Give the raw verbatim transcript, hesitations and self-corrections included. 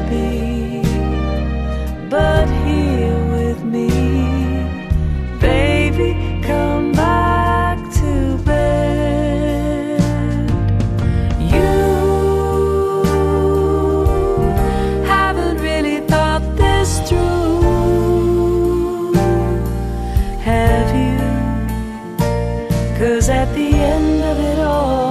be, but here with me. Baby, come back to bed. You haven't really thought this through, have you? 'Cause at the end of it all,